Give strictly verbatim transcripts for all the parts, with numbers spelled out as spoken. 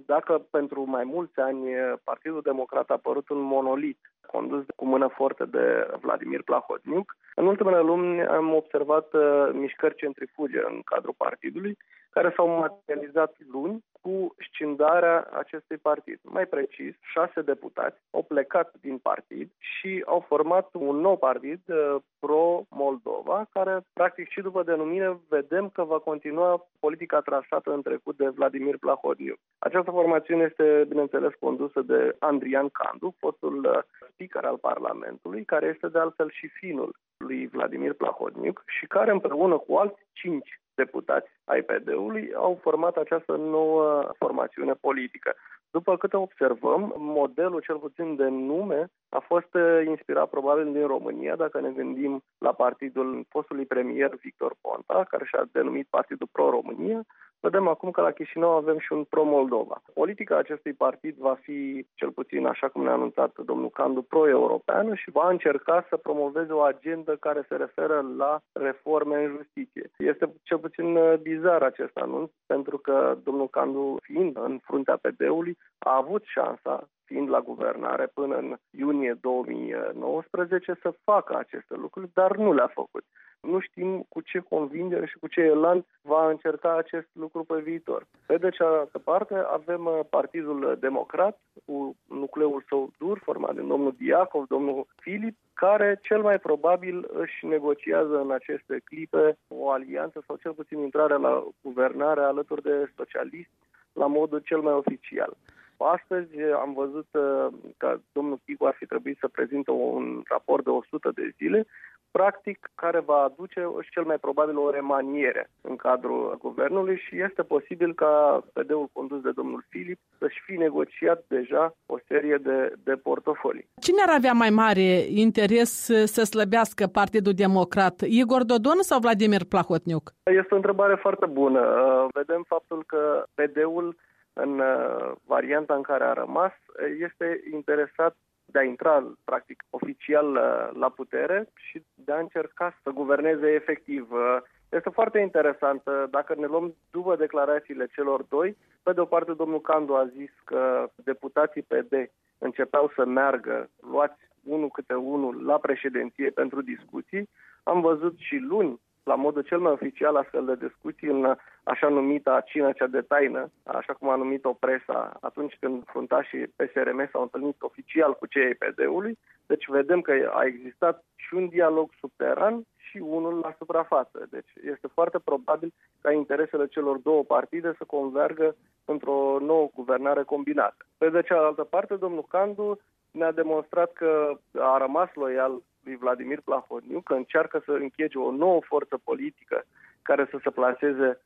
Dacă pentru mai mulți ani Partidul Democrat a părut un monolit condus cu mână forte de Vladimir Plahotniuc, în ultimele luni am observat uh, mișcări centrifuge în cadrul partidului, care s-au materializat luni cu scindarea acestui partid. Mai precis, șase deputați au plecat din partid și au format un nou partid, uh, Pro-Moldova, care, practic, și după denumire, vedem că va continua politica trasată în trecut de Vladimir Plahotniuc. Această formațiune este, bineînțeles, condusă de Andrian Candu, fostul uh, speaker al Parlamentului, care este de altfel și finul lui Vladimir Plahotniuc și care împreună cu alți cinci deputați ai P D-ului au format această nouă formațiune politică. După câte observăm, modelul cel puțin de nume a fost inspirat probabil din România, dacă ne gândim la partidul fostului premier Victor Ponta, care și-a denumit Partidul Pro-România. Vedem acum că la Chișinău avem și un Pro-Moldova. Politica acestui partid va fi, cel puțin așa cum ne-a anunțat domnul Candu, pro-europeană și va încerca să promoveze o agendă care se referă la reforme în justiție. Este cel puțin bizar acest anunț, pentru că domnul Candu, fiind în fruntea P D-ului, a avut șansa, fiind la guvernare până în iunie două mii nouăsprezece, să facă aceste lucruri, dar nu le-a făcut. Nu știm cu ce convingere și cu ce elan va încerca acest lucru pe viitor. Pe de cealaltă parte, avem Partidul Democrat, cu nucleul său dur, format din domnul Diacov, domnul Filip, care cel mai probabil își negociază în aceste clipe o alianță sau cel puțin intrarea la guvernare alături de socialiști la modul cel mai oficial. Astăzi am văzut că domnul Figu ar fi trebuit să prezinte un raport de o sută de zile, practic care va aduce cel mai probabil o remaniere în cadrul guvernului și este posibil ca P D-ul condus de domnul Filip să-și fi negociat deja o serie de, de portofolii. Cine ar avea mai mare interes să slăbească Partidul Democrat, Igor Dodon sau Vladimir Plahotniuc? Este o întrebare foarte bună. Vedem faptul că P D-ul în varianta în care a rămas este interesat de a intra, practic, oficial la putere și de a încerca să guverneze efectiv. Este foarte interesant. Dacă ne luăm după declarațiile celor doi, pe de o parte, domnul Candu a zis că deputații P D începeau să meargă, luați unul câte unul la președinție pentru discuții. Am văzut și luni, la modul cel mai oficial, astfel de discuții în așa numita cină cea de taină, așa cum a numit-o presa atunci când fruntașii P S R M s-au întâlnit oficial cu cei ai P D-ului. Deci vedem că a existat și un dialog subteran și unul la suprafață. Deci este foarte probabil ca interesele celor două partide să convergă într-o nouă guvernare combinată. Pe de cealaltă parte, domnul Candu ne-a demonstrat că a rămas loial lui Vladimir Plahotniuc, că încearcă să închege o nouă forță politică care să se plaseze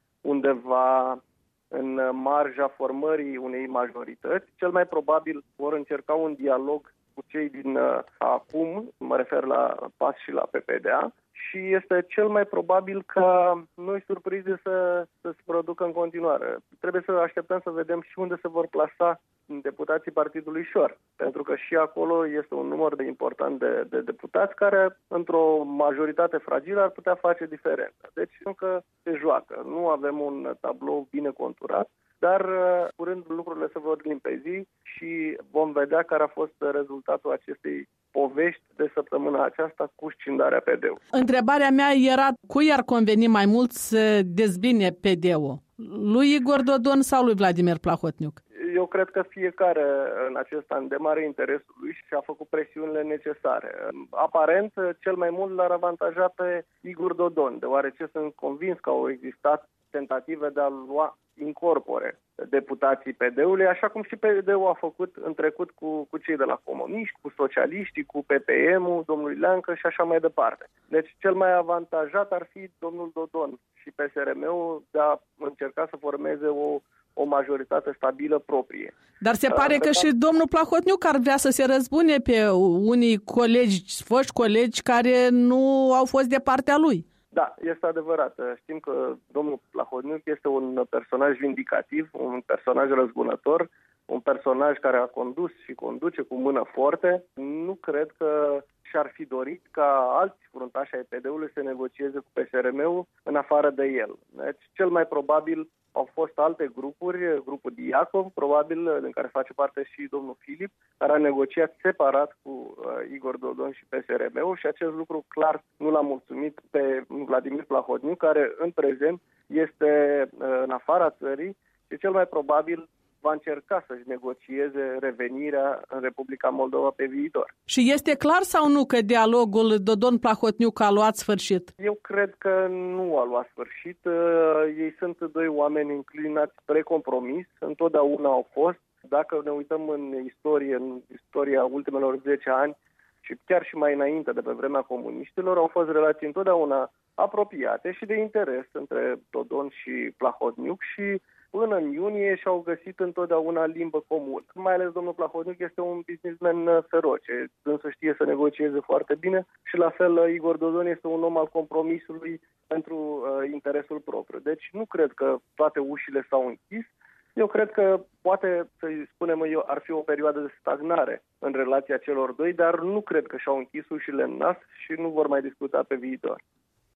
undeva în marja formării unei majorități. Cel mai probabil vor încerca un dialog cu cei din uh, acum, mă refer la P A S și la P P D A, și este cel mai probabil ca noi surprize să, să se producă în continuare. Trebuie să așteptăm să vedem și unde se vor plasa deputații Partidului Șor, pentru că și acolo este un număr de important de, de deputați care, într-o majoritate fragilă, ar putea face diferența. Deci încă se joacă. Nu avem un tablou bine conturat, dar curând lucrurile se vor limpezi și vom vedea care a fost rezultatul acestei povești de săptămâna aceasta cu scindarea P D-ului. Întrebarea mea era cui ar conveni mai mult să dezbine P D-ul? Lui Igor Dodon sau lui Vladimir Plahotniuc? Eu cred că fiecare în acest an de mare interesul lui și a făcut presiunile necesare. Aparent, cel mai mult l-ar avantaja pe Igor Dodon, deoarece sunt convins că au existat tentative de a lua in corpore deputații P D-ului, așa cum și P D-ul a făcut în trecut cu, cu cei de la comuniști, cu socialiștii, cu P P M-ul, domnului Leancă și așa mai departe. Deci cel mai avantajat ar fi domnul Dodon și P S R M-ul de a încerca să formeze o, o majoritate stabilă proprie. Dar se pare că și domnul Plahotniuc ar vrea să se răzbune pe unii colegi, foști colegi care nu au fost de partea lui. Da, este adevărat. Știm că domnul Plahotniuc este un personaj vindicativ, un personaj răzbunător, un personaj care a condus și conduce cu mână forte. Nu cred că și-ar fi dorit ca alți fruntași ai P D-ului să negocieze cu P S R M-ul în afară de el. Deci, cel mai probabil au fost alte grupuri, grupul Diacov, probabil, din care face parte și domnul Filip, care a negociat separat cu uh, Igor Dodon și P S R M-ul și acest lucru clar nu l-a mulțumit pe Vladimir Plahotniuc, care în prezent este uh, în afara țării și cel mai probabil va încerca să-și negocieze revenirea în Republica Moldova pe viitor. Și este clar sau nu că dialogul Dodon-Plahotniuc a luat sfârșit? Eu cred că nu a luat sfârșit. Ei sunt doi oameni înclinați spre compromis, întotdeauna au fost. Dacă ne uităm în istorie, în istoria ultimelor zece ani și chiar și mai înainte, de pe vremea comuniștilor, au fost relații întotdeauna apropiate și de interes între Dodon și Plahotniuc și până în iunie și-au găsit întotdeauna limbă comună. Mai ales domnul Plahotniuc este un businessman feroce, însă știe să negocieze foarte bine și la fel Igor Dodon este un om al compromisului pentru uh, interesul propriu. Deci nu cred că toate ușile s-au închis. Eu cred că poate, să-i spunem eu, ar fi o perioadă de stagnare în relația celor doi, dar nu cred că și-au închis ușile în nas și nu vor mai discuta pe viitor.